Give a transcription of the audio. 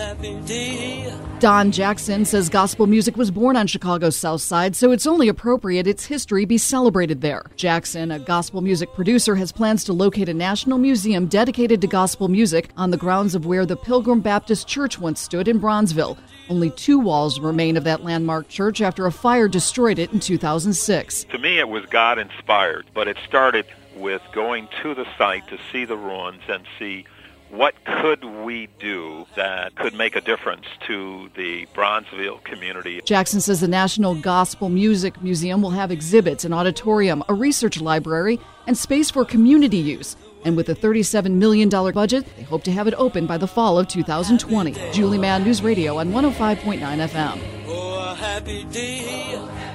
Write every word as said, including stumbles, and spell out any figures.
Don Jackson says gospel music was born on Chicago's South Side, so it's only appropriate its history be celebrated there. Jackson, a gospel music producer, has plans to locate a national museum dedicated to gospel music on the grounds of where the Pilgrim Baptist Church once stood in Bronzeville. Only two walls remain of that landmark church after a fire destroyed it in two thousand six. To me, it was God-inspired, but it started with going to the site to see the ruins and see what could we do that could make a difference to the Bronzeville community. Jackson says the National Gospel Music Museum will have exhibits, an auditorium, a research library, and space for community use. And with a thirty-seven million dollars budget, they hope to have it open by the fall of two thousand twenty. Julie Mann, News Radio on one oh five point nine F M. Oh, a happy day.